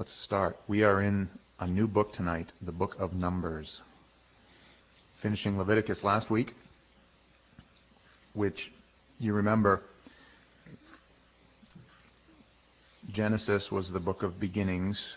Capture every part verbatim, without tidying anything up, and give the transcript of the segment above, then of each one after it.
Let's start. We are in a new book tonight, the book of Numbers. Finishing Leviticus last week, which you remember, Genesis was the book of beginnings.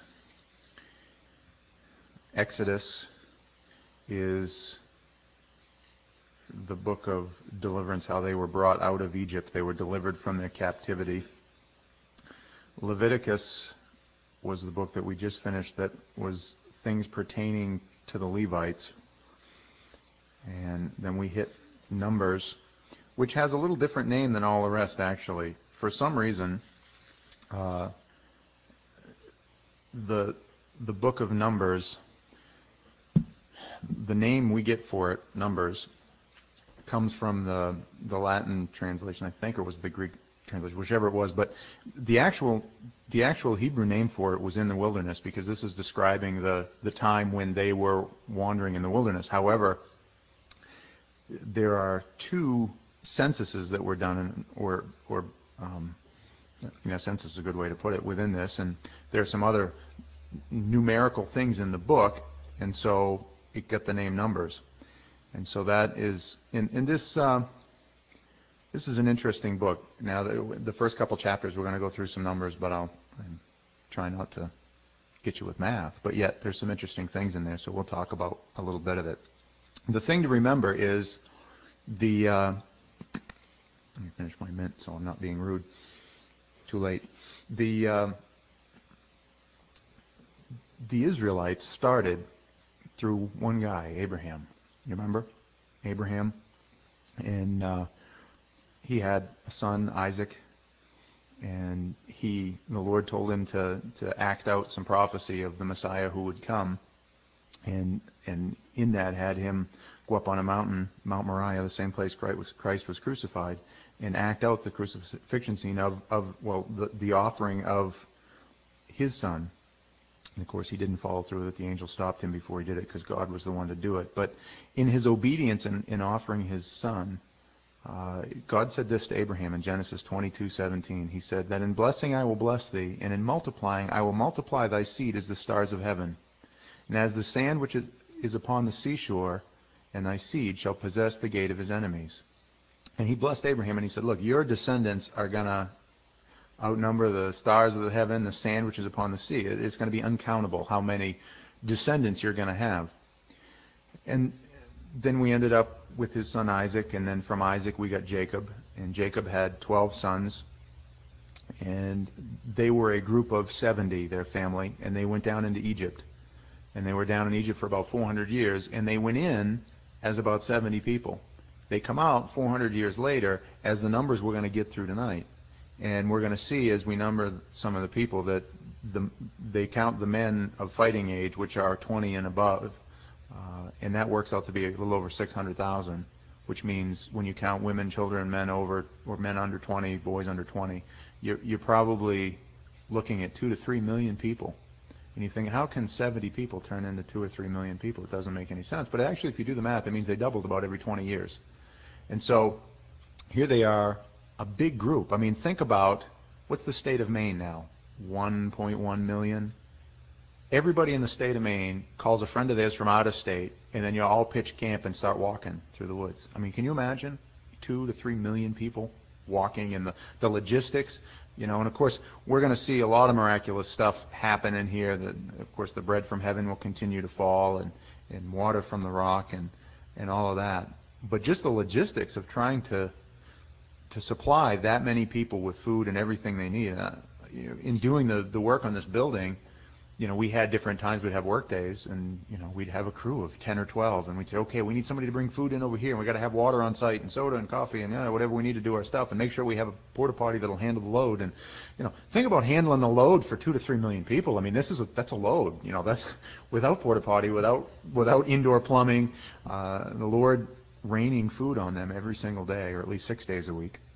Exodus is the book of deliverance, how they were brought out of Egypt. They were delivered from their captivity. Leviticus was the book that we just finished that was things pertaining to the Levites. And then we hit Numbers, which has a little different name than all the rest, actually. For some reason, uh, the the book of Numbers, the name we get for it, Numbers, comes from the the Latin translation, I think, or was it the Greek translation, whichever it was. But the actual the actual Hebrew name for it was in the wilderness, because this is describing the the time when they were wandering in the wilderness. However, there are two censuses that were done, in, or or um, you know, census is a good way to put it, within this, and there are some other numerical things in the book, and so it got the name Numbers. And so that is, in, in this, uh, this is an interesting book. Now, the, the first couple chapters, we're going to go through some numbers, but I'll I'm try not to get you with math. But yet, there's some interesting things in there, so we'll talk about a little bit of it. The thing to remember is the, uh, let me finish my mint so I'm not being rude. Too late. The, uh, the Israelites started through one guy, Abraham. You remember? Abraham. And uh, he had a son, Isaac, and he, the Lord told him to, to act out some prophecy of the Messiah who would come. And and in that had him go up on a mountain, Mount Moriah, the same place Christ was, Christ was crucified, and act out the crucifixion scene of, of well, the, the offering of his son. And of course, he didn't follow through with it. The angel stopped him before he did it, because God was the one to do it. But in his obedience in, in offering his son, uh, God said this to Abraham in Genesis twenty-two seventeen. He said that in blessing I will bless thee, and in multiplying I will multiply thy seed as the stars of heaven, and as the sand which is upon the seashore, and thy seed shall possess the gate of his enemies. And he blessed Abraham, and he said, look, your descendants are going to outnumber the stars of the heaven, the sand which is upon the sea. It's going to be uncountable how many descendants you're going to have. And then we ended up with his son Isaac, and then from Isaac we got Jacob, and Jacob had twelve sons, and they were a group of seventy, their family, and they went down into Egypt. And they were down in Egypt for about four hundred years, and they went in as about seventy people. They come out four hundred years later as the numbers we're going to get through tonight. And we're going to see, as we number some of the people, that the, they count the men of fighting age, which are twenty and above, uh, and that works out to be a little over six hundred thousand, which means when you count women, children, men over, or men under twenty, boys under twenty, you're, you're probably looking at two to three million people. And you think, how can seventy people turn into two or three million people? It doesn't make any sense. But actually, if you do the math, it means they doubled about every twenty years. And so here they are, a big group. I mean, think about, what's the state of Maine now? one point one million. Everybody in the state of Maine calls a friend of theirs from out of state, and then you all pitch camp and start walking through the woods. I mean, can you imagine two to three million people walking, and the, the logistics? You know, and of course, we're going to see a lot of miraculous stuff happen in here. That, of course, the bread from heaven will continue to fall, and, and water from the rock, and, and all of that. But just the logistics of trying to to supply that many people with food and everything they need. Uh, you know, in doing the, the work on this building, you know, we had different times we'd have work days, and, you know, we'd have a crew of ten or twelve, and we'd say, okay, we need somebody to bring food in over here, and we got to have water on site, and soda and coffee, and, you know, whatever we need to do our stuff, and make sure we have a porta potty that'll handle the load. And, you know, think about handling the load for two to three million people. I mean, this is a, that's a load. You know, that's without porta potty, without without indoor plumbing, uh, the Lord raining food on them every single day, or at least six days a week.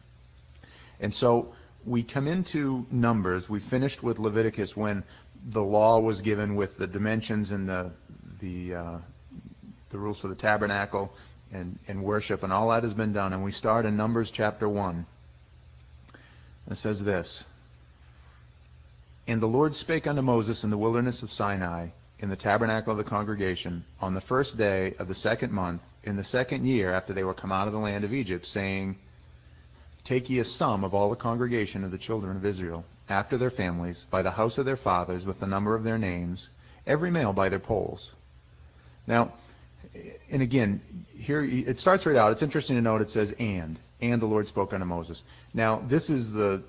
And so we come into Numbers. We finished with Leviticus when the law was given with the dimensions and the the uh, the rules for the tabernacle and, and worship, and all that has been done. And we start in Numbers chapter one. It says this: And the Lord spake unto Moses in the wilderness of Sinai, in the tabernacle of the congregation, on the first day of the second month, in the second year after they were come out of the land of Egypt, saying, Take ye a sum of all the congregation of the children of Israel, after their families, by the house of their fathers, with the number of their names, every male by their polls. Now, and again, here it starts right out. It's interesting to note it says, and, and the Lord spoke unto Moses. Now, this is the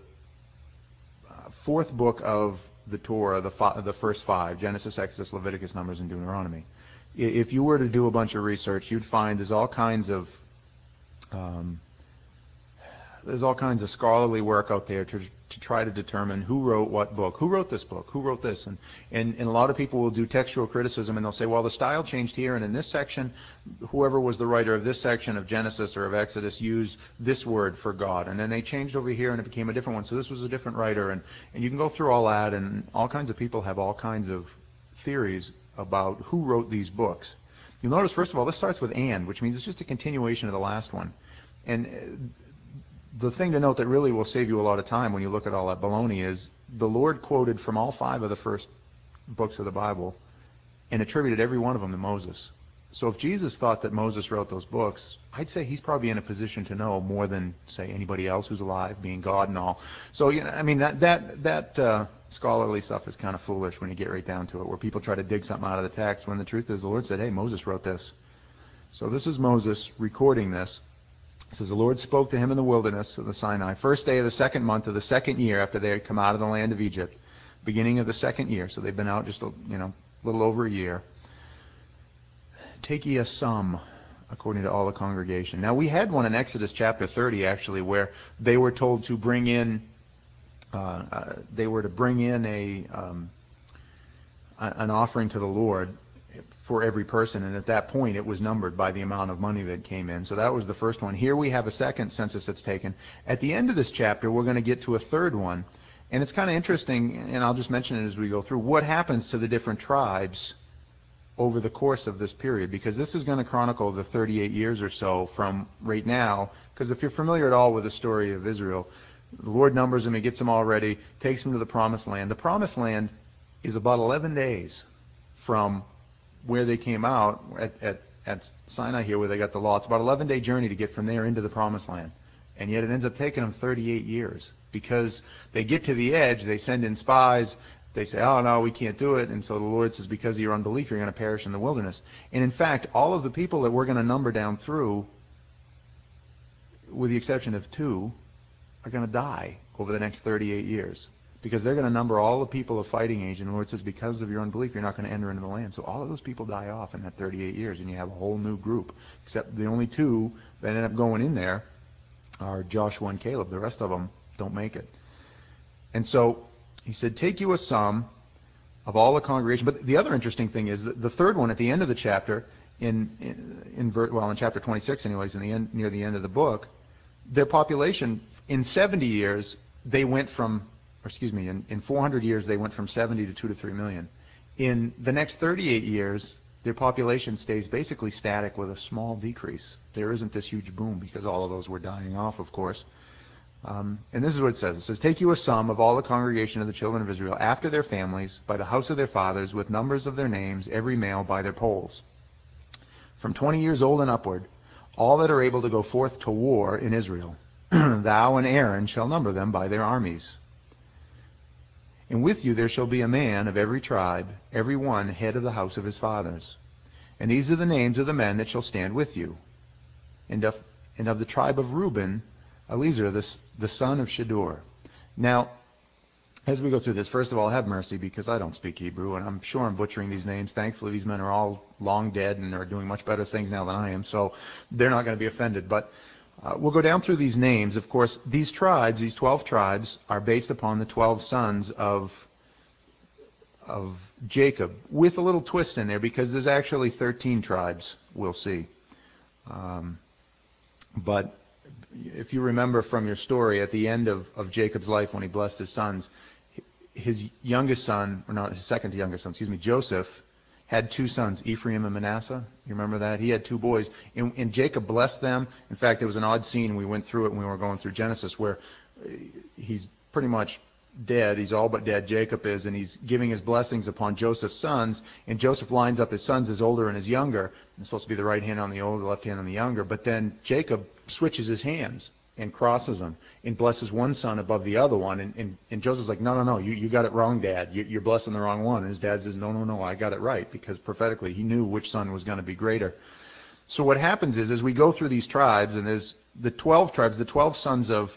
fourth book of the Torah, the, fi- the first five, Genesis, Exodus, Leviticus, Numbers, and Deuteronomy. If you were to do a bunch of research, you'd find there's all kinds of um, there's all kinds of scholarly work out there to to try to determine who wrote what book, who wrote this book, who wrote this, and and, and a lot of people will do textual criticism and they'll say, well, the style changed here, and in this section, whoever was the writer of this section of Genesis or of Exodus used this word for God, and then they changed over here and it became a different one, so this was a different writer, and and you can go through all that, and all kinds of people have all kinds of theories about who wrote these books. You'll notice, first of all, this starts with and, which means it's just a continuation of the last one, and the thing to note that really will save you a lot of time when you look at all that baloney is the Lord quoted from all five of the first books of the Bible and attributed every one of them to Moses. So if Jesus thought that Moses wrote those books, I'd say he's probably in a position to know more than, say, anybody else who's alive, being God and all. So, you know, I mean, that that that uh, scholarly stuff is kind of foolish when you get right down to it, where people try to dig something out of the text when the truth is the Lord said, hey, Moses wrote this. So this is Moses recording this. It says, the Lord spoke to him in the wilderness of the Sinai, first day of the second month of the second year after they had come out of the land of Egypt, beginning of the second year. So they've been out just a, you know, a little over a year. Take ye a sum according to all the congregation. Now we had one in Exodus chapter thirty actually, where they were told to bring in, uh, uh, they were to bring in a um, an offering to the Lord for every person, and at that point it was numbered by the amount of money that came in. So that was the first one. Here we have a second census that's taken. At the end of this chapter, we're going to get to a third one, and it's kind of interesting, and I'll just mention it as we go through, what happens to the different tribes over the course of this period, because this is going to chronicle the thirty-eight years or so from right now, because if you're familiar at all with the story of Israel, the Lord numbers them, he gets them all ready, takes them to the Promised Land. The Promised Land is about eleven days from where they came out at, at, at Sinai here, where they got the law. It's about an eleven-day journey to get from there into the Promised Land. And yet it ends up taking them thirty-eight years, because they get to the edge, they send in spies, they say, oh, no, we can't do it. And so the Lord says, because of your unbelief, you're going to perish in the wilderness. And in fact, all of the people that we're going to number down through, with the exception of two, are going to die over the next thirty-eight years. Because they're going to number all the people of fighting age, and the Lord says, because of your unbelief, you're not going to enter into the land. So all of those people die off in that thirty-eight years, and you have a whole new group. Except the only two that end up going in there are Joshua and Caleb. The rest of them don't make it. And so he said, take you a sum of all the congregation. But the other interesting thing is that the third one at the end of the chapter, in, in, in well, in chapter twenty-six anyways, in the end, near the end of the book, their population in seventy years, they went from Or excuse me, in, in four hundred years, they went from seventy to two to three million. In the next thirty-eight years, their population stays basically static with a small decrease. There isn't this huge boom because all of those were dying off, of course. Um, and this is what it says. It says, take you a sum of all the congregation of the children of Israel after their families, by the house of their fathers, with numbers of their names, every male by their polls. From twenty years old and upward, all that are able to go forth to war in Israel. Thou and Aaron shall number them by their armies. And with you there shall be a man of every tribe, every one head of the house of his fathers. And these are the names of the men that shall stand with you. And of, and of the tribe of Reuben, Eliezer, the, the son of Shedeur. Now, as we go through this, first of all, have mercy, because I don't speak Hebrew, and I'm sure I'm butchering these names. Thankfully, these men are all long dead and are doing much better things now than I am, so they're not going to be offended. But Uh, we'll go down through these names. Of course, these tribes, these twelve tribes, are based upon the twelve sons of of Jacob, with a little twist in there, because there's actually thirteen tribes, we'll see. Um, but if you remember from your story, at the end of, of Jacob's life, when he blessed his sons, his youngest son, or not his second youngest son, excuse me, Joseph, had two sons, Ephraim and Manasseh. You remember that? He had two boys. And, and Jacob blessed them. In fact, there was an odd scene. We went through it when we were going through Genesis, where he's pretty much dead. He's all but dead, Jacob is, and he's giving his blessings upon Joseph's sons. And Joseph lines up his sons, his older and his younger. It's supposed to be the right hand on the older, the left hand on the younger. But then Jacob switches his hands and crosses them and blesses one son above the other one. And, and, and Joseph's like, no, no, no, you, you got it wrong, Dad. You, you're blessing the wrong one. And his dad says, no, no, no, I got it right, because prophetically he knew which son was going to be greater. So what happens is, as we go through these tribes, and there's the twelve tribes, the twelve sons of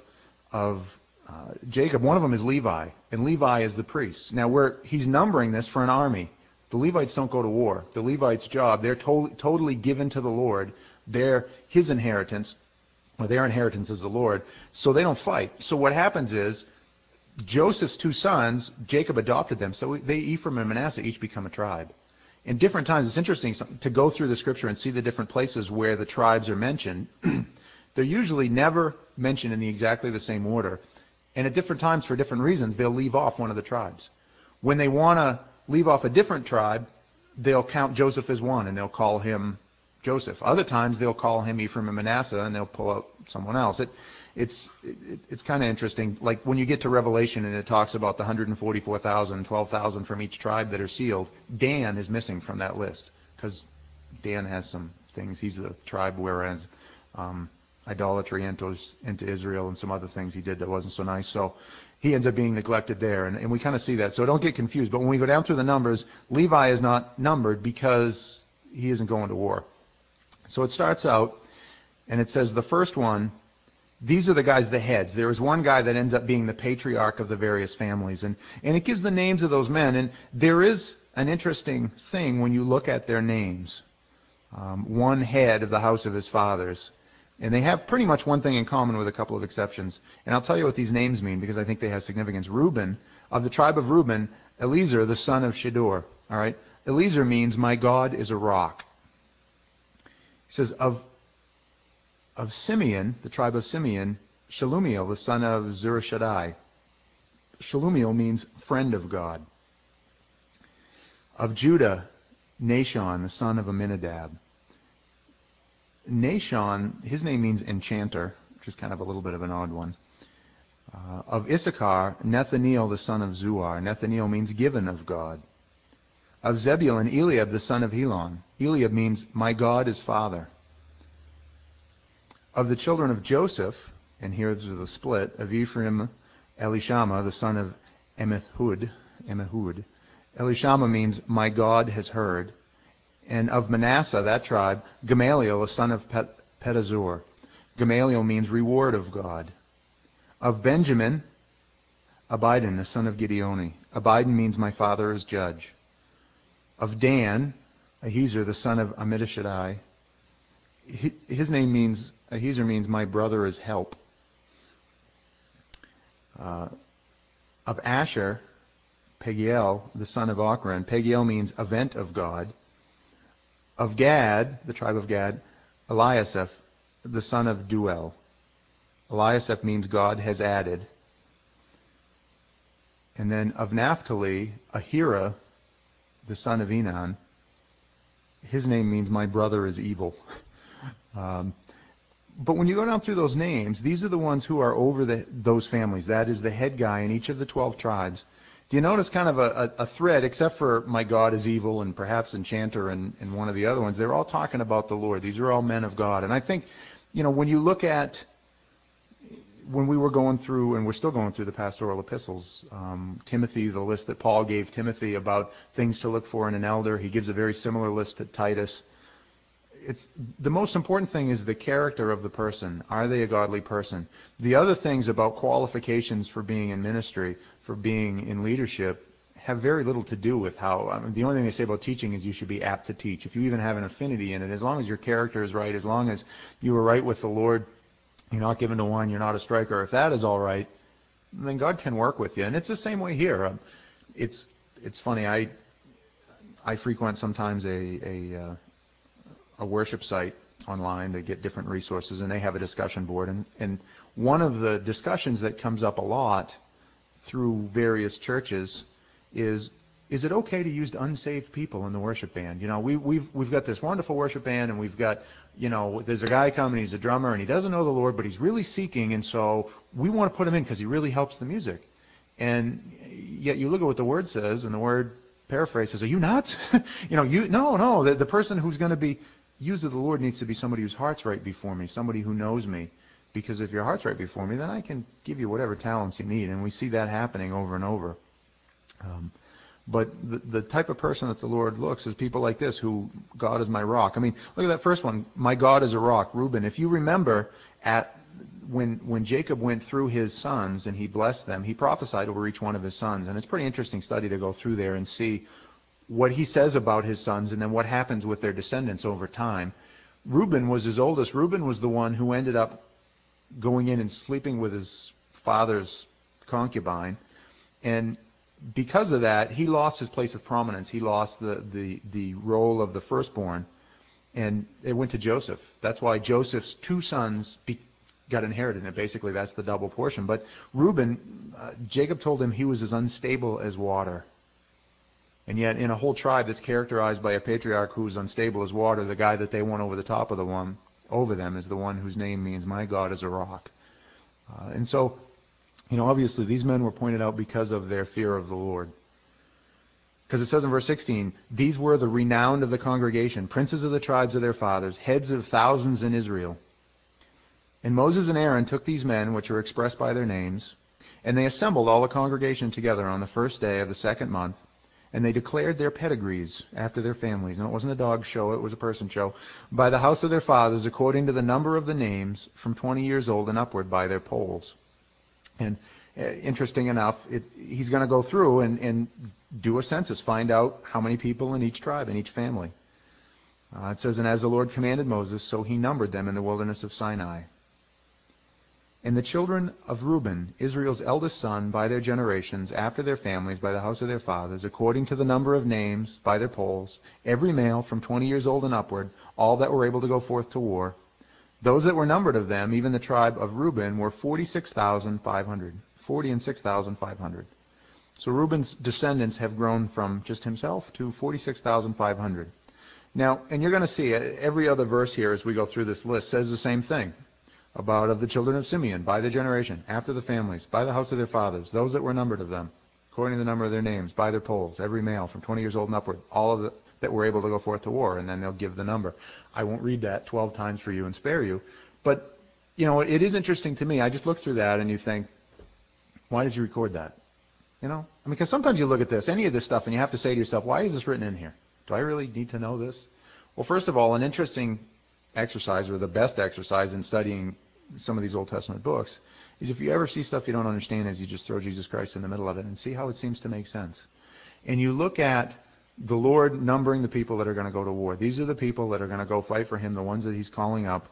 of uh, Jacob, one of them is Levi, and Levi is the priest. Now, we're, he's numbering this for an army. The Levites don't go to war. The Levites' job, they're to- totally given to the Lord. They're his inheritance, or their inheritance is the Lord, so they don't fight. So what happens is, Joseph's two sons, Jacob adopted them, so they, Ephraim and Manasseh, each become a tribe. In different times, it's interesting to go through the scripture and see the different places where the tribes are mentioned. They're usually never mentioned in the exactly the same order. And at different times, for different reasons, they'll leave off one of the tribes. When they want to leave off a different tribe, they'll count Joseph as one, and they'll call him Joseph. Other times, they'll call him Ephraim and Manasseh, and they'll pull out someone else. It, it's it, it's kind of interesting. Like when you get to Revelation and it talks about the one hundred forty-four thousand, twelve thousand from each tribe that are sealed, Dan is missing from that list, because Dan has some things. He's the tribe whereas um, idolatry enters into Israel and some other things he did that wasn't so nice. So he ends up being neglected there, and, and we kind of see that. So don't get confused. But when we go down through the numbers, Levi is not numbered because he isn't going to war. So it starts out, and it says the first one, these are the guys, the heads. There is one guy that ends up being the patriarch of the various families. And, and it gives the names of those men. And there is an interesting thing when you look at their names. Um, one head of the house of his fathers. And they have pretty much one thing in common with a couple of exceptions. And I'll tell you what these names mean because I think they have significance. Reuben, of the tribe of Reuben, Eliezer, the son of Shedeur. All right? Eliezer means, my God is a rock. He says, of Of Simeon, the tribe of Simeon, Shalumiel, the son of Zurishaddai. Shalumiel means friend of God. Of Judah, Nashon, the son of Amminadab. Nashon, his name means enchanter, which is kind of a little bit of an odd one. Uh, of Issachar, Nethaneel, the son of Zuar. Nethaneel means given of God. Of Zebulun, Eliab, the son of Helon. Eliab means, my God is father. Of the children of Joseph, and here's the split, of Ephraim, Elishama, the son of Emihud. Emihud. Elishama means, my God has heard. And of Manasseh, that tribe, Gamaliel, the son of Pet- Pedazur. Gamaliel means reward of God. Of Benjamin, Abidan, the son of Gideoni. Abidan means, my father is judge. Of Dan, Ahiezer, the son of Ammishaddai. His name means, Ahiezer means, my brother is help. Uh, of Asher, Pagiel, the son of Ochran. Pagiel means event of God. Of Gad, the tribe of Gad, Eliasaph, the son of Duel. Eliasaph means God has added. And then of Naphtali, Ahira, the son of Enan. His name means, my brother is evil. Um, but when you go down through those names, these are the ones who are over the, those families. That is the head guy in each of the twelve tribes. Do you notice kind of a, a, a thread, except for my God is evil and perhaps enchanter and, and one of the other ones, they're all talking about the Lord. These are all men of God. And I think, you know, when you look at, when we were going through, and we're still going through the pastoral epistles, um, Timothy, the list that Paul gave Timothy about things to look for in an elder, he gives a very similar list to Titus. It's the most important thing is the character of the person. Are they a godly person? The other things about qualifications for being in ministry, for being in leadership, have very little to do with how. I mean, the only thing they say about teaching is you should be apt to teach. If you even have an affinity in it, as long as your character is right, as long as you are right with the Lord, you're not given to one, you're not a striker. If that is all right, then God can work with you. And it's the same way here. Um, it's it's funny. I I frequent sometimes a a uh, a worship site online to get different resources, and they have a discussion board. And, and one of the discussions that comes up a lot through various churches is, is it okay to use unsaved people in the worship band? You know, we, we've we've got this wonderful worship band, and we've got, you know, there's a guy coming, he's a drummer, and he doesn't know the Lord, but he's really seeking, and so we want to put him in because he really helps the music. And yet you look at what the Word says, and the Word paraphrase says, are you nuts? you know, you no, no. The, the person who's going to be used of the Lord needs to be somebody whose heart's right before me, somebody who knows me. Because if your heart's right before me, then I can give you whatever talents you need. And we see that happening over and over. Um, but the, the type of person that the Lord looks is people like this, who God is my rock. I mean, look at that first one. My God is a rock. Reuben, if you remember at when when Jacob went through his sons and he blessed them, he prophesied over each one of his sons. And it's a pretty interesting study to go through there and see what he says about his sons and then what happens with their descendants over time. Reuben was his oldest. Reuben was the one who ended up going in and sleeping with his father's concubine. And because of that, he lost his place of prominence. He lost the, the, the role of the firstborn. And it went to Joseph. That's why Joseph's two sons be, got inherited. And basically, that's the double portion. But Reuben, uh, Jacob told him he was as unstable as water. And yet, in a whole tribe that's characterized by a patriarch who's unstable as water, the guy that they want over the top of the one over them is the one whose name means, my God is a rock. Uh, and so, you know, obviously, these men were pointed out because of their fear of the Lord. Because it says in verse sixteen, these were the renowned of the congregation, princes of the tribes of their fathers, heads of thousands in Israel. And Moses and Aaron took these men, which are expressed by their names, and they assembled all the congregation together on the first day of the second month, and they declared their pedigrees after their families. And it wasn't a dog show, it was a person show. By the house of their fathers, according to the number of the names, from twenty years old and upward by their polls. And uh, interesting enough, it, he's going to go through and, and do a census, find out how many people in each tribe, in each family. Uh, it says, and as the Lord commanded Moses, so he numbered them in the wilderness of Sinai. And the children of Reuben, Israel's eldest son, by their generations, after their families, by the house of their fathers, according to the number of names, by their polls, every male from twenty years old and upward, all that were able to go forth to war, those that were numbered of them, even the tribe of Reuben, were forty-six thousand five hundred. Forty and six thousand five hundred. So Reuben's descendants have grown from just himself to forty-six thousand five hundred. Now, and you're going to see every other verse here as we go through this list says the same thing. About of the children of Simeon, by their generation, after the families, by the house of their fathers, those that were numbered of them, according to the number of their names, by their polls, every male from twenty years old and upward, all of the, that were able to go forth to war, and then they'll give the number. I won't read that twelve times for you and spare you, but, you know, it is interesting to me. I just look through that and you think, why did you record that? You know, I mean, because sometimes you look at this, any of this stuff, and you have to say to yourself, why is this written in here? Do I really need to know this? Well, first of all, an interesting exercise, or the best exercise in studying some of these Old Testament books, is if you ever see stuff you don't understand, is you just throw Jesus Christ in the middle of it and see how it seems to make sense. And you look at the Lord numbering the people that are going to go to war. These are the people that are going to go fight for him, the ones that he's calling up.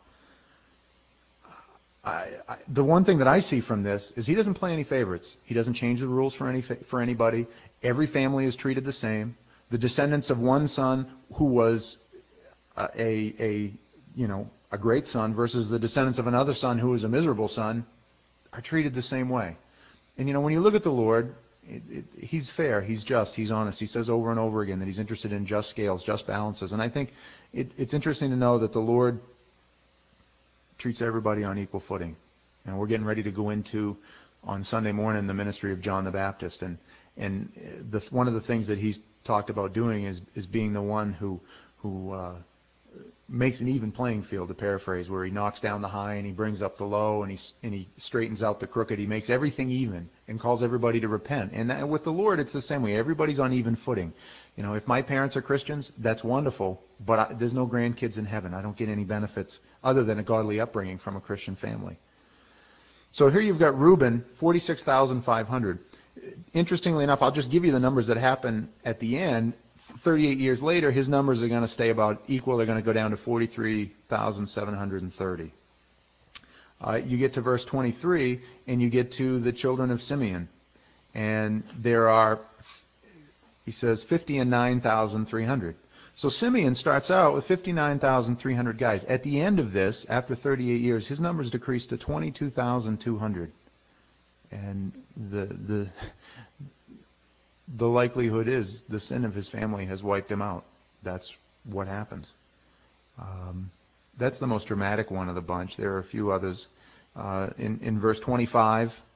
I, I, the one thing that I see from this is he doesn't play any favorites. He doesn't change the rules for any for anybody. Every family is treated the same. The descendants of one son who was a, a, a you know, a great son versus the descendants of another son who was a miserable son are treated the same way. And, you know, when you look at the Lord, it, it, he's fair, he's just, he's honest. He says over and over again that he's interested in just scales, just balances. And I think it, it's interesting to know that the Lord treats everybody on equal footing. And we're getting ready to go into, on Sunday morning, the ministry of John the Baptist. And and the, one of the things that he's talked about doing is, is being the one who, who uh, makes an even playing field, to paraphrase, where he knocks down the high and he brings up the low, and he and he straightens out the crooked. He makes everything even and calls everybody to repent. And that, with the Lord, it's the same way. Everybody's on even footing. You know, if my parents are Christians, that's wonderful, but I, there's no grandkids in heaven. I don't get any benefits other than a godly upbringing from a Christian family. So here you've got Reuben, forty-six thousand five hundred. Interestingly enough, I'll just give you the numbers that happen at the end. thirty-eight years later, his numbers are going to stay about equal. They're going to go down to forty-three thousand seven hundred thirty. Uh, you get to verse twenty-three, and you get to the children of Simeon. And there are, he says, fifty-nine thousand three hundred. So Simeon starts out with fifty-nine thousand three hundred guys. At the end of this, after thirty-eight years, his numbers decrease to twenty-two thousand two hundred. And the the the likelihood is the sin of his family has wiped him out. That's what happens. Um, that's the most dramatic one of the bunch. There are a few others. Uh, in, in verse twenty-five,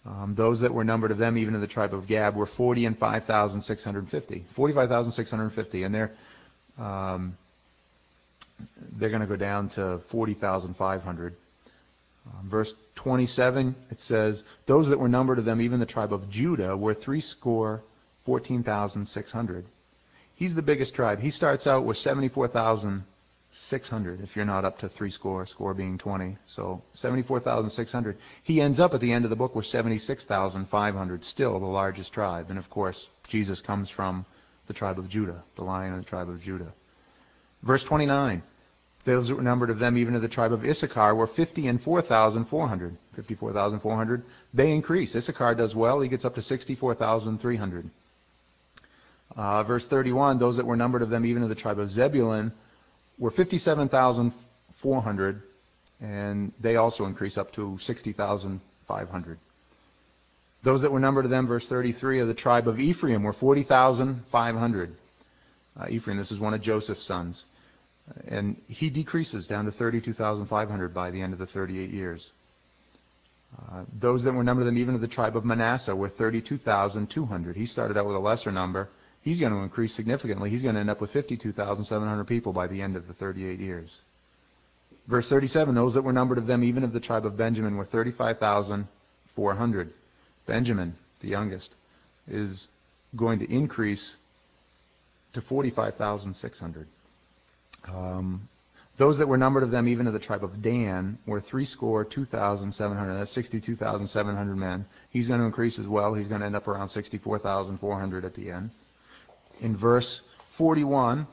Um, those that were numbered of them, even of the tribe of Gad, were forty and five thousand six hundred fifty. Forty-five thousand six hundred fifty, and they're um, they're going to go down to forty thousand five hundred. Um, verse twenty-seven, it says, those that were numbered of them, even the tribe of Judah, were three score fourteen thousand six hundred. He's the biggest tribe. He starts out with seventy-four thousand six hundred, if you're not up to three score, score being twenty. So seventy-four thousand six hundred. He ends up at the end of the book with seventy-six thousand five hundred, still the largest tribe. And of course, Jesus comes from the tribe of Judah, the Lion of the tribe of Judah. Verse twenty-nine, those that were numbered of them, even of the tribe of Issachar, were fifty and four thousand four hundred. fifty-four thousand four hundred. They increase. Issachar does well. He gets up to sixty-four thousand three hundred. Uh, verse thirty-one, those that were numbered of them, even of the tribe of Zebulun, were fifty-seven thousand four hundred, and they also increase up to sixty thousand five hundred. Those that were numbered of them, verse thirty-three, of the tribe of Ephraim were forty thousand five hundred. Uh, Ephraim, this is one of Joseph's sons. And he decreases down to thirty-two thousand five hundred by the end of the thirty-eight years. Uh, those that were numbered of them, even of the tribe of Manasseh, were thirty-two thousand two hundred. He started out with a lesser number. He's going to increase significantly. He's going to end up with fifty-two thousand seven hundred people by the end of the thirty-eight years. Verse thirty-seven, those that were numbered of them, even of the tribe of Benjamin, were thirty-five thousand four hundred. Benjamin, the youngest, is going to increase to forty-five thousand six hundred. Um, those that were numbered of them, even of the tribe of Dan, were three score two thousand seven hundred. That's sixty-two thousand seven hundred men. He's going to increase as well. He's going to end up around sixty-four thousand four hundred at the end. In verse forty-one,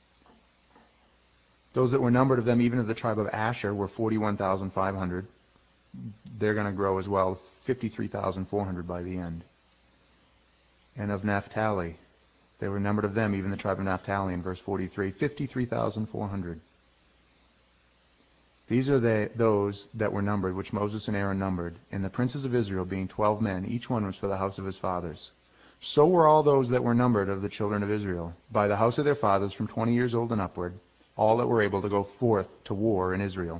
those that were numbered of them, even of the tribe of Asher, were forty-one thousand five hundred. They're going to grow as well, fifty-three thousand four hundred by the end. And of Naphtali, they were numbered of them, even the tribe of Naphtali, in verse forty-three, fifty-three thousand four hundred. These are the, those that were numbered, which Moses and Aaron numbered, and the princes of Israel, being twelve men, each one was for the house of his fathers. So were all those that were numbered of the children of Israel, by the house of their fathers, from twenty years old and upward, all that were able to go forth to war in Israel.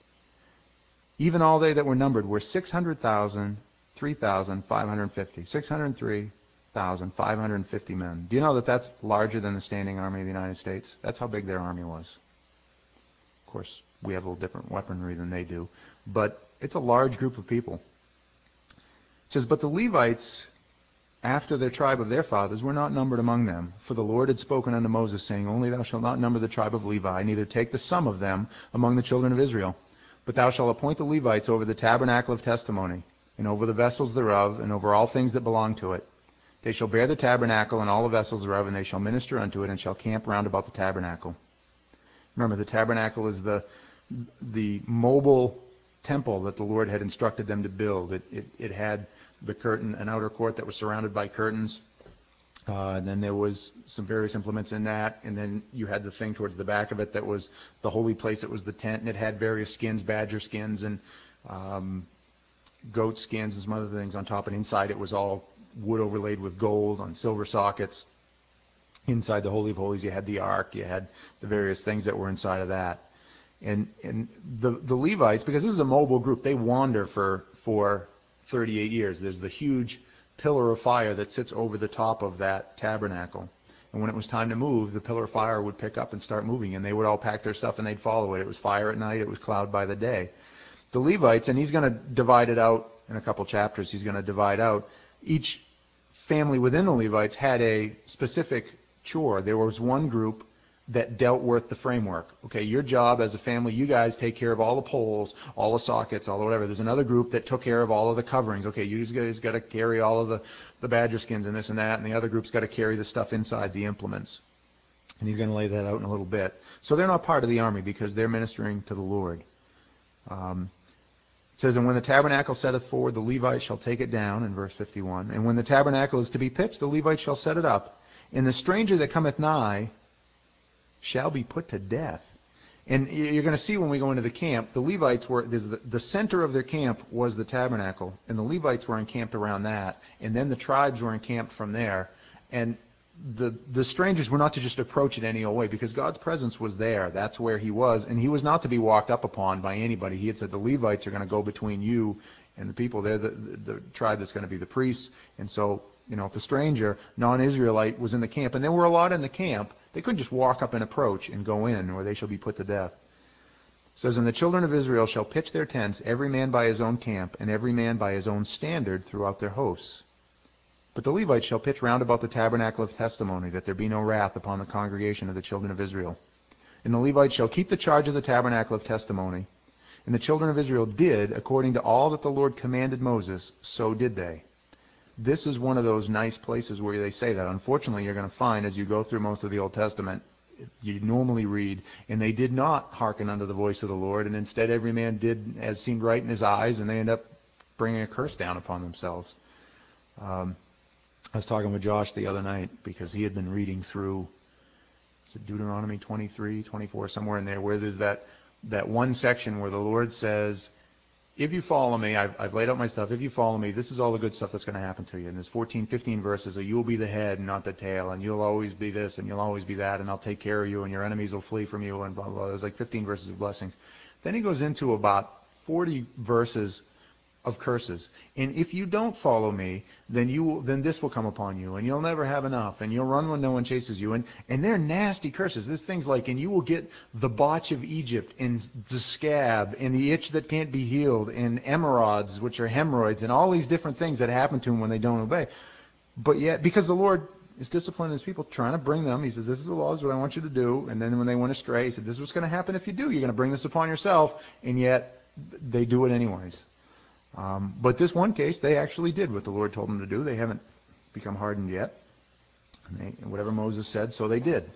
Even all they that were numbered were six hundred thousand, three thousand five hundred fifty. six hundred three thousand five hundred fifty men. Do you know that that's larger than the standing army of the United States? That's how big their army was. Of course, we have a little different weaponry than they do, but it's a large group of people. It says, but the Levites, after the tribe of their fathers, were not numbered among them. For the Lord had spoken unto Moses, saying, only thou shalt not number the tribe of Levi, neither take the sum of them among the children of Israel. But thou shalt appoint the Levites over the tabernacle of testimony, and over the vessels thereof, and over all things that belong to it. They shall bear the tabernacle and all the vessels thereof, and they shall minister unto it, and shall camp round about the tabernacle. Remember, the tabernacle is the the mobile temple that the Lord had instructed them to build. It, it, it had the curtain, an outer court that was surrounded by curtains. Uh, and then there was some various implements in that. And then you had the thing towards the back of it that was the holy place. It was the tent, and it had various skins, badger skins and um, goat skins and some other things on top. And inside it was all wood overlaid with gold on silver sockets. Inside the Holy of Holies, you had the ark. You had the various things that were inside of that. And and the the Levites, because this is a mobile group, they wander for for thirty-eight years. There's the huge pillar of fire that sits over the top of that tabernacle. And when it was time to move, the pillar of fire would pick up and start moving, and they would all pack their stuff and they'd follow it. It was fire at night. It was cloud by the day. The Levites, and he's going to divide it out in a couple chapters. He's going to divide out. Each family within the Levites had a specific chore. There was one group that dealt with the framework. Okay, your job as a family, you guys take care of all the poles, all the sockets, all the whatever. There's another group that took care of all of the coverings. Okay, you guys got to carry all of the, the badger skins and this and that, and the other group's got to carry the stuff inside the implements. And he's going to lay that out in a little bit. So they're not part of the army because they're ministering to the Lord. Um, it says, and when the tabernacle setteth forward, the Levites shall take it down, in verse fifty-one. And when the tabernacle is to be pitched, the Levites shall set it up. And the stranger that cometh nigh shall be put to death. And you're going to see when we go into the camp, the Levites were, the, the center of their camp was the tabernacle, and the Levites were encamped around that, and then the tribes were encamped from there. And the the strangers were not to just approach it any old way, because God's presence was there. That's where he was, and he was not to be walked up upon by anybody. He had said the Levites are going to go between you and the people. They're the, the, the tribe that's going to be the priests. And so, you know, if a stranger, non-Israelite, was in the camp, and there were a lot in the camp, they couldn't just walk up and approach and go in, or they shall be put to death. It says, and the children of Israel shall pitch their tents, every man by his own camp, and every man by his own standard throughout their hosts. But the Levites shall pitch round about the tabernacle of testimony, that there be no wrath upon the congregation of the children of Israel. And the Levites shall keep the charge of the tabernacle of testimony. And the children of Israel did, according to all that the Lord commanded Moses, so did they. This is one of those nice places where they say that. Unfortunately, you're going to find, as you go through most of the Old Testament, you normally read, and they did not hearken unto the voice of the Lord, and instead every man did as seemed right in his eyes, and they end up bringing a curse down upon themselves. Um, I was talking with Josh the other night, because he had been reading through, is it Deuteronomy twenty-three, twenty-four, somewhere in there, where there's that, that one section where the Lord says, if you follow me, I've, I've laid out my stuff, if you follow me, this is all the good stuff that's going to happen to you. And there's fourteen, fifteen verses, or you'll be the head and not the tail, and you'll always be this, and you'll always be that, and I'll take care of you, and your enemies will flee from you, and blah, blah, blah. There's like fifteen verses of blessings. Then he goes into about forty verses of curses. And if you don't follow me, then you will, then this will come upon you, and you'll never have enough, and you'll run when no one chases you. And, and they're nasty curses. There's things like, and you will get the botch of Egypt, and the scab, and the itch that can't be healed, and emerods, which are hemorrhoids, and all these different things that happen to them when they don't obey. But yet, because the Lord is disciplining his people, trying to bring them, he says, this is the law, is what I want you to do. And then when they went astray, he said, this is what's going to happen if you do. You're going to bring this upon yourself. And yet, they do it anyways. Um, but this one case, they actually did what the Lord told them to do. They haven't become hardened yet. And they, whatever Moses said, so they did.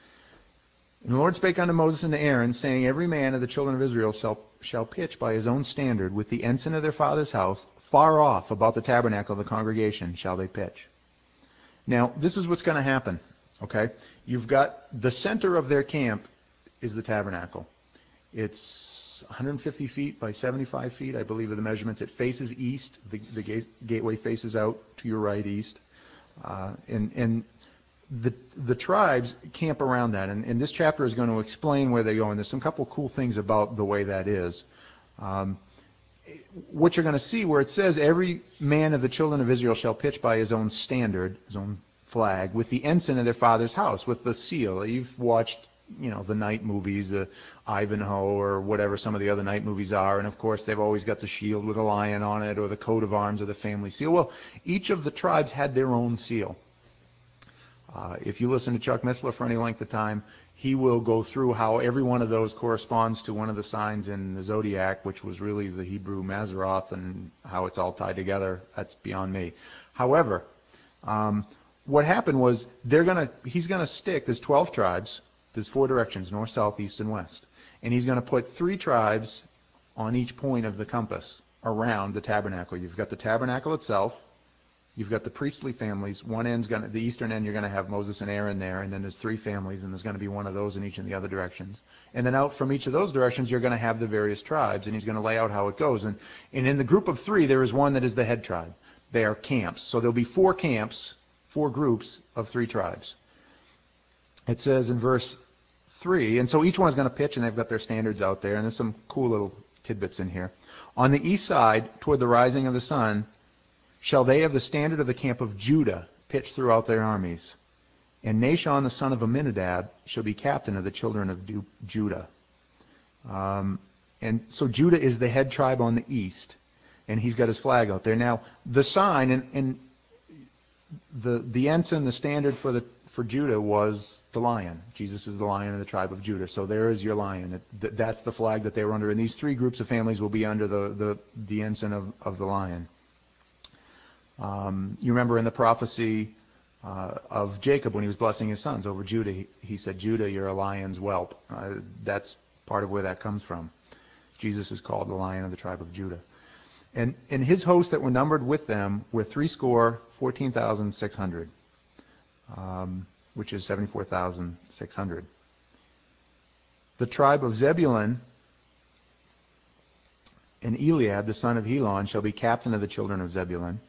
And the Lord spake unto Moses and to Aaron, saying, every man of the children of Israel shall, shall pitch by his own standard with the ensign of their father's house, far off about the tabernacle of the congregation shall they pitch. Now, this is what's going to happen. Okay? You've got the center of their camp is the tabernacle. It's one hundred fifty feet by seventy-five feet, I believe, are the measurements. It faces east. The, the gate, gateway faces out to your right east. Uh, and and the the tribes camp around that. And, and this chapter is going to explain where they go. And there's some couple cool things about the way that is. Um, what you're going to see where it says, every man of the children of Israel shall pitch by his own standard, his own flag, with the ensign of their father's house, with the seal. You've watched, you know, the night movies, uh, Ivanhoe or whatever some of the other night movies are, and of course they've always got the shield with a lion on it, or the coat of arms, or the family seal. Well, each of the tribes had their own seal. Uh, if you listen to Chuck Missler for any length of time, he will go through how every one of those corresponds to one of the signs in the zodiac, which was really the Hebrew Mazzaroth, and how it's all tied together. That's beyond me. However, um, what happened was they're gonna he's gonna stick. There's twelve tribes. There's four directions: north, south, east, and west. And he's going to put three tribes on each point of the compass around the tabernacle. You've got the tabernacle itself. You've got the priestly families. One end's going to, the eastern end, you're going to have Moses and Aaron there, and then there's three families, and there's going to be one of those in each of the other directions. And then out from each of those directions, you're going to have the various tribes, and he's going to lay out how it goes. And, and in the group of three, there is one that is the head tribe. They are camps. So there'll be four camps, four groups of three tribes. It says in verse three, and so each one is going to pitch, and they've got their standards out there, and there's some cool little tidbits in here. On the east side, toward the rising of the sun, shall they of the standard of the camp of Judah pitch throughout their armies. And Nashon the son of Amminadab shall be captain of the children of Judah. Um, and so Judah is the head tribe on the east, and he's got his flag out there. Now, the sign and, and the the ensign, the standard for the for Judah was the lion. Jesus is the lion of the tribe of Judah. So there is your lion. It, that's the flag that they were under. And these three groups of families will be under the, the, the ensign of, of the lion. Um, you remember in the prophecy uh, of Jacob when he was blessing his sons over Judah, he, he said, Judah, you're a lion's whelp. Uh, that's part of where that comes from. Jesus is called the lion of the tribe of Judah. And, and his hosts that were numbered with them were three score, fourteen thousand six hundred. Um, which is seventy-four thousand six hundred. The tribe of Zebulun and Eliab, the son of Helon, shall be captain of the children of Zebulun.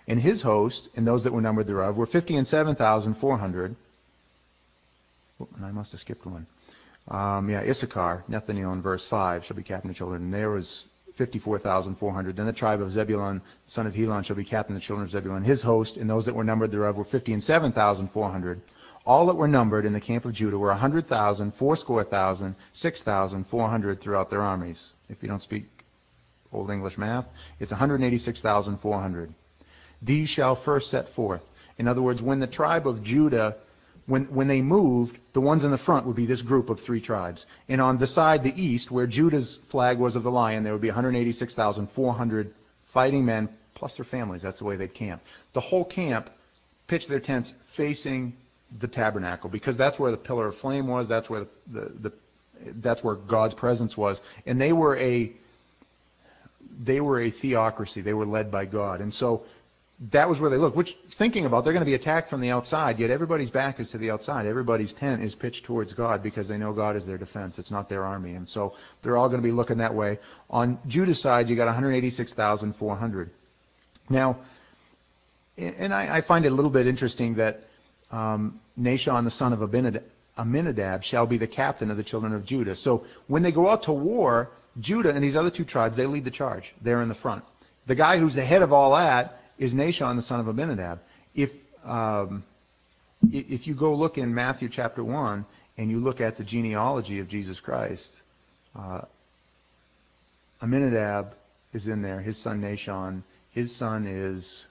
And his host, and those that were numbered thereof, were fifty and seven thousand four hundred. Oh, and I must have skipped one. Um, yeah, Issachar, Nethanel in verse five, shall be captain of children. And there was fifty-four thousand four hundred. Then the tribe of Zebulun, son of Helon, shall be captain of the children of Zebulun. His host, and those that were numbered thereof, were fifty and seven thousand four hundred. All that were numbered in the camp of Judah were a hundred thousand, fourscore thousand, six thousand, four hundred throughout their armies. If you don't speak Old English math, it's one hundred eighty-six thousand four hundred. These shall first set forth. In other words, when the tribe of Judah, when, when they moved, the ones in the front would be this group of three tribes. And on the side, the east, where Judah's flag was of the lion, there would be one hundred eighty-six thousand four hundred fighting men, plus their families. That's the way they'd camp. The whole camp pitched their tents facing the tabernacle, because that's where the pillar of flame was, that's where the, the, the that's where God's presence was. And they were a they were a theocracy. They were led by God. And so that was where they looked, which, thinking about, they're going to be attacked from the outside, yet everybody's back is to the outside. Everybody's tent is pitched towards God because they know God is their defense. It's not their army. And so they're all going to be looking that way. On Judah's side, you got one hundred eighty-six thousand four hundred. Now, and I, I find it a little bit interesting that um, Nahshon, the son of Abinadab, Aminadab, shall be the captain of the children of Judah. So when they go out to war, Judah and these other two tribes, they lead the charge. They're in the front. The guy who's the head of all that is Nahshon, the son of Abinadab. If um, if you go look in Matthew chapter one and you look at the genealogy of Jesus Christ, uh, Aminadab is in there, his son Nahshon. His son is,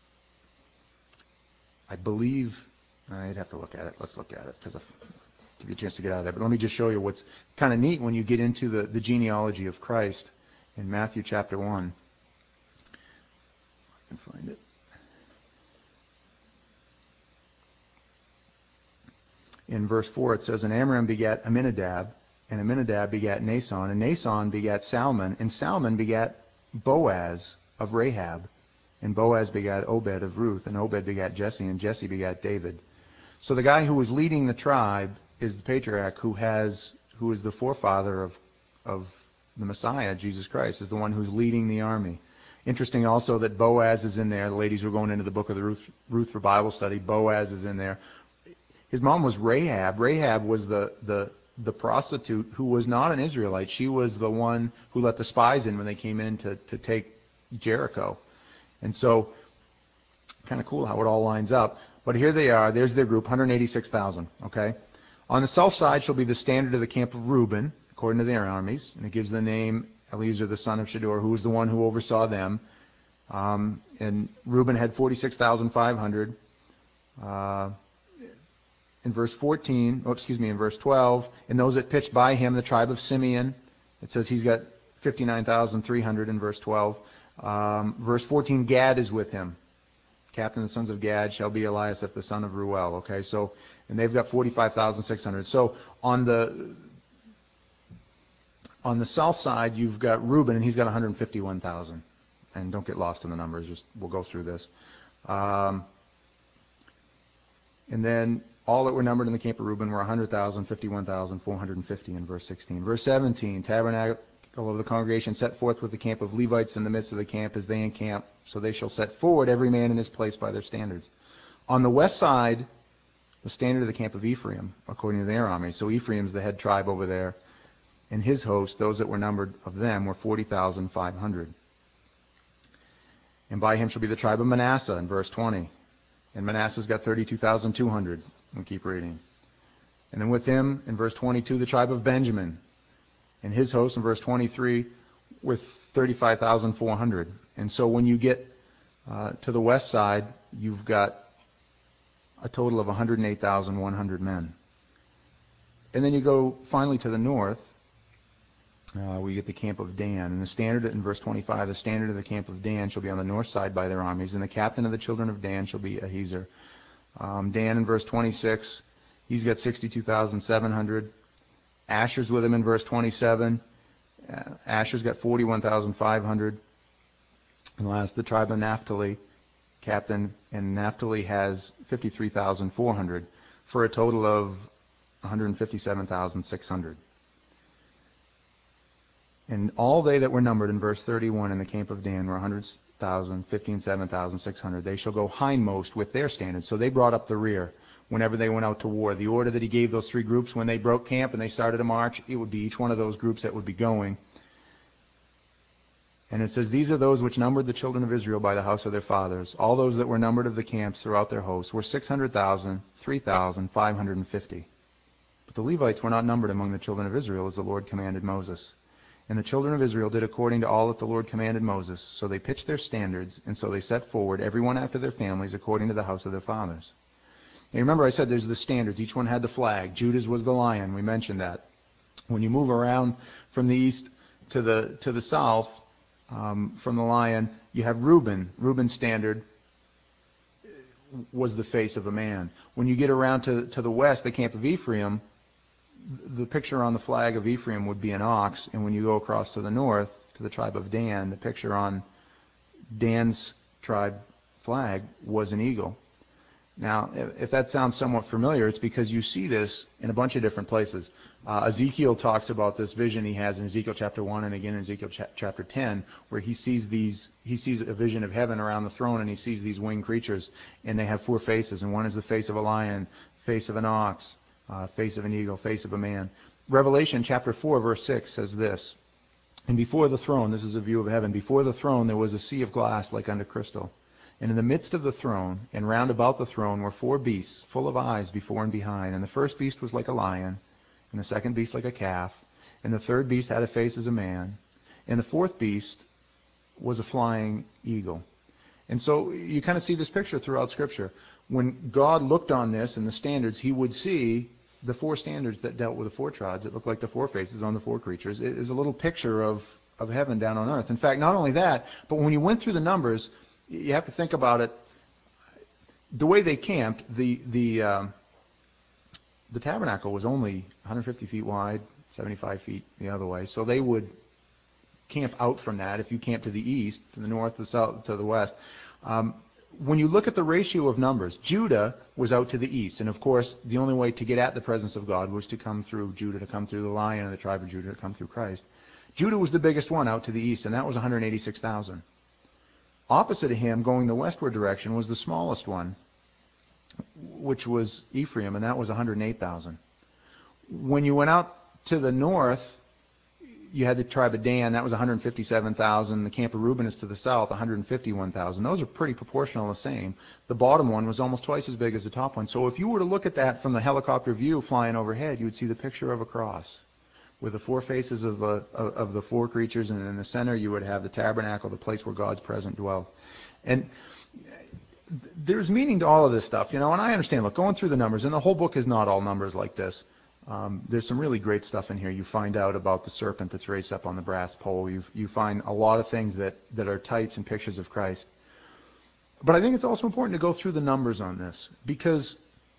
I believe, I'd have to look at it. Let's look at it because I'll give you a chance to get out of there. But let me just show you what's kind of neat when you get into the, the genealogy of Christ in Matthew chapter one. I can find it. In verse four it says, and Amram begat Aminadab, and Aminadab begat Nason, and Nason begat Salmon, and Salmon begat Boaz of Rahab, and Boaz begat Obed of Ruth, and Obed begat Jesse, and Jesse begat David. So the guy who was leading the tribe is the patriarch who has, who is the forefather of, of the Messiah, Jesus Christ, is the one who's leading the army. Interesting also that Boaz is in there. The ladies were going into the book of the Ruth, Ruth for Bible study. Boaz is in there. His mom was Rahab. Rahab was the, the, the prostitute who was not an Israelite. She was the one who let the spies in when they came in to, to take Jericho. And so, kind of cool how it all lines up. But here they are. There's their group, one hundred eighty-six thousand. Okay. On the south side shall be the standard of the camp of Reuben, according to their armies. And it gives the name Eliezer, the son of Shedeur, who was the one who oversaw them. Um, and Reuben had forty-six thousand five hundred. Uh, in verse fourteen, oh, excuse me, in verse twelve, and those that pitched by him, the tribe of Simeon, it says he's got fifty-nine thousand three hundred in verse twelve. Um, verse fourteen, Gad is with him. Captain of the sons of Gad shall be Eliasaph, the son of Ruel. Okay, so, and they've got forty-five thousand six hundred. So on the on the south side, you've got Reuben, and he's got one hundred fifty-one thousand. And don't get lost in the numbers. Just we'll go through this. Um, and then all that were numbered in the camp of Reuben were one hundred thousand, fifty-one thousand, four hundred fifty in verse sixteen. Verse seventeen, tabernacle of the congregation set forth with the camp of Levites in the midst of the camp as they encamp, so they shall set forward every man in his place by their standards. On the west side, the standard of the camp of Ephraim, according to their army. So Ephraim's the head tribe over there. And his host, those that were numbered of them, were forty thousand five hundred. And by him shall be the tribe of Manasseh in verse twenty. And Manasseh's got thirty-two thousand two hundred. We'll keep reading. And then with him, in verse twenty-two, the tribe of Benjamin. And his host, in verse twenty-three, with thirty-five thousand four hundred. And so when you get uh, to the west side, you've got a total of one hundred eight thousand one hundred men. And then you go finally to the north, uh, we get the camp of Dan. And the standard, in verse twenty-five, the standard of the camp of Dan shall be on the north side by their armies, and the captain of the children of Dan shall be Ahiezer. Um, Dan, in verse twenty-six, he's got sixty-two thousand seven hundred. Asher's with him in verse twenty-seven. Uh, Asher's got forty-one thousand five hundred. And last, the tribe of Naphtali, captain, and Naphtali has fifty-three thousand four hundred for a total of one hundred fifty-seven thousand six hundred. And all they that were numbered in verse thirty-one in the camp of Dan were one hundred thousand, fifteen, seven thousand six hundred. They shall go hindmost with their standards. So they brought up the rear whenever they went out to war. The order that he gave those three groups when they broke camp and they started a march, it would be each one of those groups that would be going. And it says, these are those which numbered the children of Israel by the house of their fathers. All those that were numbered of the camps throughout their hosts were six hundred thousand, three thousand five hundred fifty. But the Levites were not numbered among the children of Israel as the Lord commanded Moses. And the children of Israel did according to all that the Lord commanded Moses. So they pitched their standards, and so they set forward, every one after their families, according to the house of their fathers. Now remember I said there's the standards. Each one had the flag. Judah's was the lion. We mentioned that. When you move around from the east to the to the south, um, from the lion, you have Reuben. Reuben's standard was the face of a man. When you get around to, to the west, the camp of Ephraim, the picture on the flag of Ephraim would be an ox, and when you go across to the north, to the tribe of Dan, the picture on Dan's tribe flag was an eagle. Now, if, if that sounds somewhat familiar, it's because you see this in a bunch of different places. Uh, Ezekiel talks about this vision he has in Ezekiel chapter one and again in Ezekiel cha- chapter ten, where he sees these, he sees a vision of heaven around the throne, and he sees these winged creatures, and they have four faces, and one is the face of a lion, face of an ox, uh, face of an eagle, face of a man. Revelation chapter four, verse six says this, and before the throne, this is a view of heaven, before the throne there was a sea of glass like unto crystal. And in the midst of the throne, and round about the throne, were four beasts, full of eyes before and behind. And the first beast was like a lion, and the second beast like a calf, and the third beast had a face as a man, and the fourth beast was a flying eagle. And so you kind of see this picture throughout Scripture. When God looked on this and the standards, he would see the four standards that dealt with the four tribes. It looked like the four faces on the four creatures. It is a little picture of, of heaven down on earth. In fact, not only that, but when you went through the numbers, you have to think about it. The way they camped, the the um, the tabernacle was only one hundred fifty feet wide, seventy-five feet the other way. So they would camp out from that. If you camp to the east, to the north, the south, to the west. Um, when you look at the ratio of numbers, Judah was out to the east, and of course, the only way to get at the presence of God was to come through Judah, to come through the Lion of the tribe of Judah, to come through Christ. Judah was the biggest one out to the east, and that was one hundred eighty-six thousand. Opposite of him, going the westward direction, was the smallest one, which was Ephraim, and that was one hundred eight thousand. When you went out to the north, you had the tribe of Dan, that was one hundred fifty-seven thousand. The camp of Reuben is to the south, one hundred fifty-one thousand. Those are pretty proportional the same. The bottom one was almost twice as big as the top one. So if you were to look at that from the helicopter view flying overhead, you would see the picture of a cross with the four faces of the, of the four creatures, and in the center you would have the tabernacle, the place where God's presence dwelt. And there's meaning to all of this stuff, you know, and I understand, look, going through the numbers, and the whole book is not all numbers like this. Um, there's some really great stuff in here. You find out about the serpent that's raised up on the brass pole. You you find a lot of things that, that are types and pictures of Christ. But I think it's also important to go through the numbers on this, because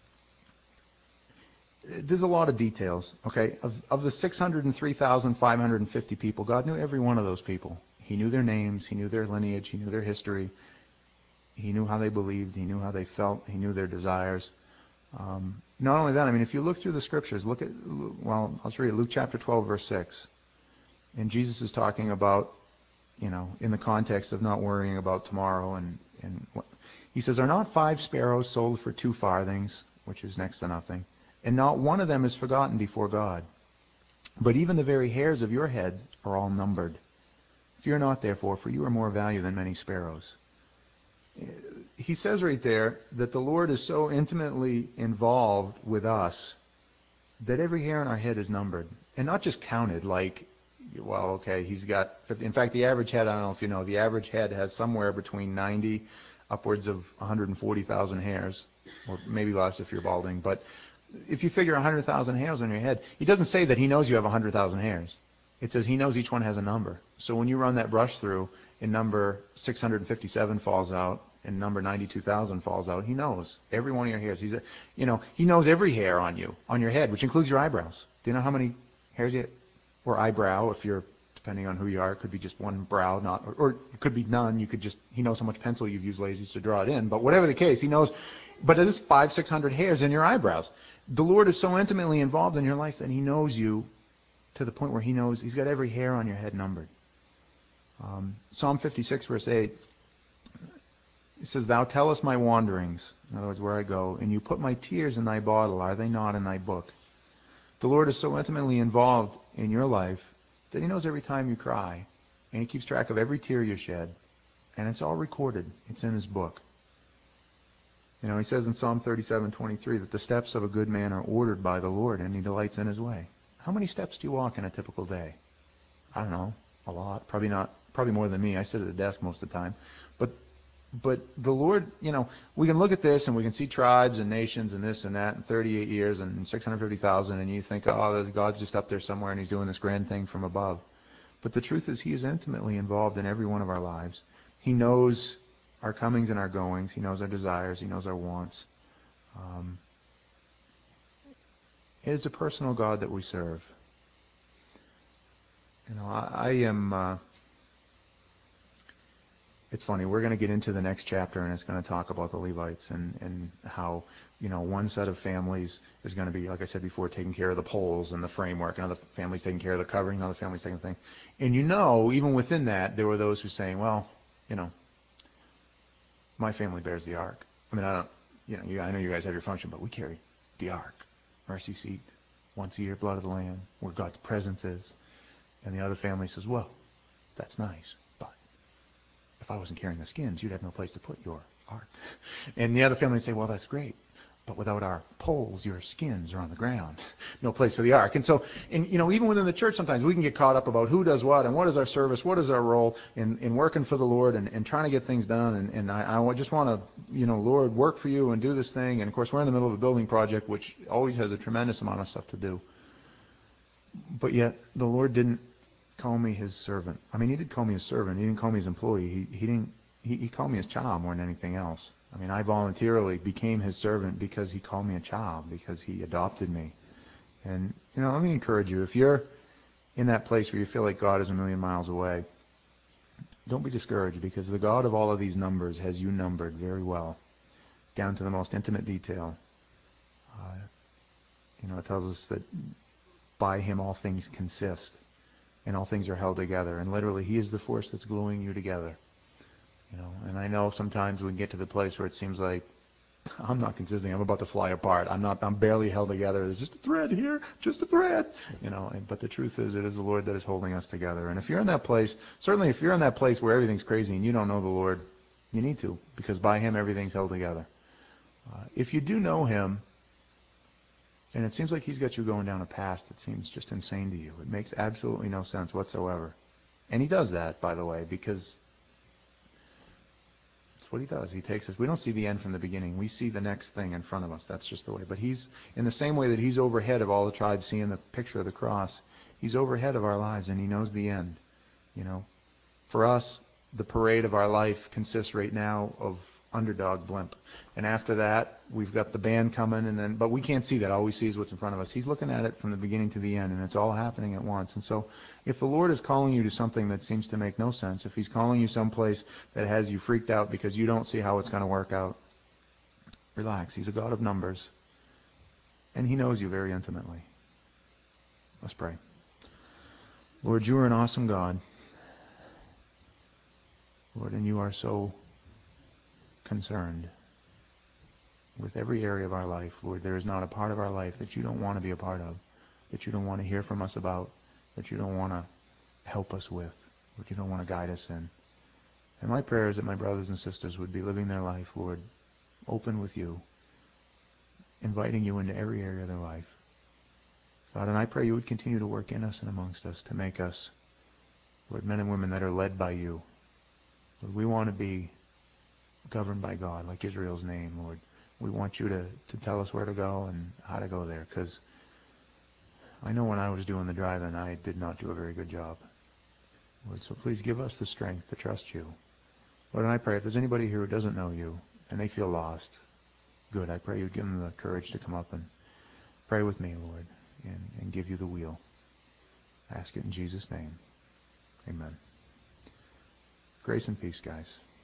there's a lot of details, okay? Of, of the six hundred three thousand five hundred fifty people, God knew every one of those people. He knew their names. He knew their lineage. He knew their history. He knew how they believed. He knew how they felt. He knew their desires. Um, not only that, I mean, if you look through the Scriptures, look at, well, I'll show you Luke chapter twelve, verse six. And Jesus is talking about, you know, in the context of not worrying about tomorrow. And, and what, he says, are not five sparrows sold for two farthings, which is next to nothing? And not one of them is forgotten before God. But even the very hairs of your head are all numbered. Fear not, therefore, for you are more value than many sparrows. He says right there that the Lord is so intimately involved with us that every hair on our head is numbered. And not just counted like, well, okay, he's got, in fact, the average head, I don't know if you know, the average head has somewhere between ninety, upwards of one hundred forty thousand hairs, or maybe less if you're balding. But if you figure one hundred thousand hairs on your head, he doesn't say that he knows you have one hundred thousand hairs. It says he knows each one has a number. So when you run that brush through and number six hundred fifty-seven falls out and number ninety-two thousand falls out, he knows every one of your hairs. He's a, you know, he knows every hair on you, on your head, which includes your eyebrows. Do you know how many hairs you have? Or eyebrow, if you're, depending on who you are, it could be just one brow, not, or, or it could be none. You could just, he knows how much pencil you've used lasers to draw it in. But whatever the case, he knows. But it is five, six hundred hairs in your eyebrows. The Lord is so intimately involved in your life that he knows you to the point where he knows he's got every hair on your head numbered. Um, Psalm fifty-six, verse eight He says, Thou tellest my wanderings, in other words, where I go, and you put my tears in thy bottle. Are they not in thy book? The Lord is so intimately involved in your life that he knows every time you cry, and he keeps track of every tear you shed, and it's all recorded. It's in his book. You know, he says in Psalm thirty-seven twenty-three that the steps of a good man are ordered by the Lord, and he delights in his way. How many steps do you walk in a typical day? I don't know, a lot. Probably not, probably more than me. I sit at a desk most of the time. But But the Lord, you know, we can look at this and we can see tribes and nations and this and that and thirty-eight years and six hundred fifty thousand, and you think, oh, God's just up there somewhere and he's doing this grand thing from above. But the truth is he is intimately involved in every one of our lives. He knows our comings and our goings. He knows our desires. He knows our wants. Um, it is a personal God that we serve. You know, I, I am... Uh, It's funny, we're going to get into the next chapter, and it's going to talk about the Levites and, and how, you know, one set of families is going to be, like I said before, taking care of the poles and the framework, another family's taking care of the covering, another family's taking the thing. And you know, even within that, there were those who saying, well, you know, my family bears the ark. I mean, I don't, you know, you, I know you guys have your function, but we carry the ark, mercy seat, once a year, blood of the Lamb, where God's presence is. And the other family says, well, that's nice, but if I wasn't carrying the skins, you'd have no place to put your ark. And the other family would say, well, that's great, but without our poles, your skins are on the ground. No place for the ark. And so, and, you know, even within the church, sometimes we can get caught up about who does what and what is our service, what is our role in, in working for the Lord and, and trying to get things done. And, and I, I just want to, you know, Lord, work for you and do this thing. And, of course, we're in the middle of a building project, which always has a tremendous amount of stuff to do. But yet, the Lord didn't call me his servant. I mean, he did call me his servant. He didn't call me his employee. He, he didn't. He, he called me his child more than anything else. I mean, I voluntarily became his servant because he called me a child, because he adopted me. And, you know, let me encourage you. If you're in that place where you feel like God is a million miles away, don't be discouraged, because the God of all of these numbers has you numbered very well, down to the most intimate detail. Uh, you know, it tells us that by him all things consist, and all things are held together. And literally, he is the force that's gluing you together. You know, and I know sometimes we can get to the place where it seems like I'm not consistent. I'm about to fly apart. I'm not. I'm barely held together. There's just a thread here, just a thread. You know. And, but the truth is, it is the Lord that is holding us together. And if you're in that place, certainly if you're in that place where everything's crazy and you don't know the Lord, you need to, because by him everything's held together. Uh, if you do know him, and it seems like he's got you going down a path that seems just insane to you. It makes absolutely no sense whatsoever. And he does that, by the way, because that's what he does. He takes us. We don't see the end from the beginning. We see the next thing in front of us. That's just the way. But he's, in the same way that he's overhead of all the tribes seeing the picture of the cross, he's overhead of our lives, and he knows the end. You know, for us, the parade of our life consists right now of underdog blimp. And after that, we've got the band coming, and then, but we can't see that. All we see is what's in front of us. He's looking at it from the beginning to the end, and it's all happening at once. And so if the Lord is calling you to something that seems to make no sense, if he's calling you someplace that has you freaked out because you don't see how it's going to work out, relax. He's a God of numbers, and he knows you very intimately. Let's pray. Lord, you are an awesome God. Lord, and you are so concerned with every area of our life. Lord, there is not a part of our life that you don't want to be a part of, that you don't want to hear from us about, that you don't want to help us with, that you don't want to guide us in. And my prayer is that my brothers and sisters would be living their life, Lord, open with you, inviting you into every area of their life. God, and I pray you would continue to work in us and amongst us to make us, Lord, men and women that are led by you. Lord, we want to be governed by God, like Israel's name, Lord. We want you to, to tell us where to go and how to go there, because I know when I was doing the driving, I did not do a very good job. Lord, so please give us the strength to trust you. Lord, and I pray if there's anybody here who doesn't know you and they feel lost, good, I pray you'd give them the courage to come up and pray with me, Lord, and, and give you the wheel. I ask it in Jesus' name. Amen. Grace and peace, guys.